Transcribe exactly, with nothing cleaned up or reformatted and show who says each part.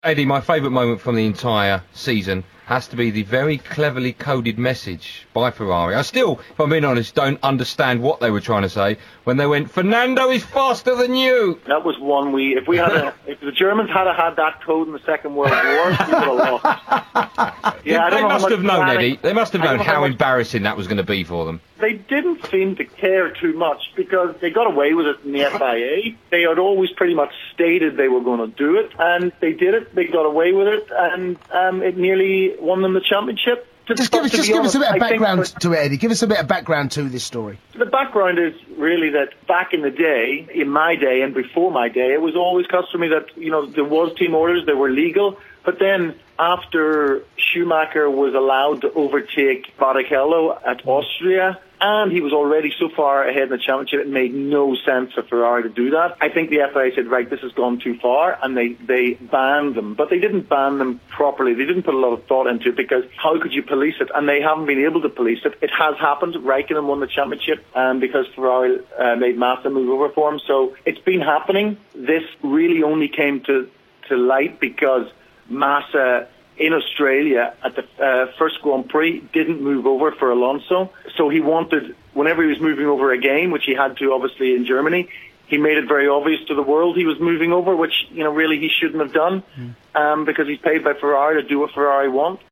Speaker 1: Eddie, my favourite moment from the entire season has to be the very cleverly coded message by Ferrari. I still, if I'm being honest, don't understand what they were trying to say when they went, "Fernando is faster than you."
Speaker 2: That was one we, if we had a, if the Germans had had that code in the Second World War, we would have lost.
Speaker 1: Yeah,
Speaker 2: I don't
Speaker 1: they
Speaker 2: know
Speaker 1: must have known,
Speaker 2: panic,
Speaker 1: Eddie. They must have known
Speaker 2: how,
Speaker 1: how
Speaker 2: much,
Speaker 1: embarrassing that was going to be for them.
Speaker 2: They didn't seem to care too much because they got away with it in the F I A. They had always pretty much stated they were going to do it, and they did it. They got away with it, and um, it nearly won them the championship. To,
Speaker 3: just give us, just give
Speaker 2: honest,
Speaker 3: us a bit of background
Speaker 2: that,
Speaker 3: to it, Eddie. Give us a bit of background to this story.
Speaker 2: The background is really that back in the day, in my day and before my day, it was always customary that, you know, there was team orders, they were legal, but then after Schumacher was allowed to overtake Barrichello at Austria, and he was already so far ahead in the championship, it made no sense for Ferrari to do that. I think the F I A said, right, this has gone too far, and they, they banned them. But they didn't ban them properly. They didn't put a lot of thought into it, because how could you police it? And they haven't been able to police it. It has happened. Raikkonen won the championship um, because Ferrari uh, made Massa move over for him. So it's been happening. This really only came to, to light because Massa in Australia at the uh, first Grand Prix didn't move over for Alonso. So he wanted, whenever he was moving over again, which he had to obviously in Germany, he made it very obvious to the world he was moving over, which, you know, really he shouldn't have done, mm. um, because he's paid by Ferrari to do what Ferrari want.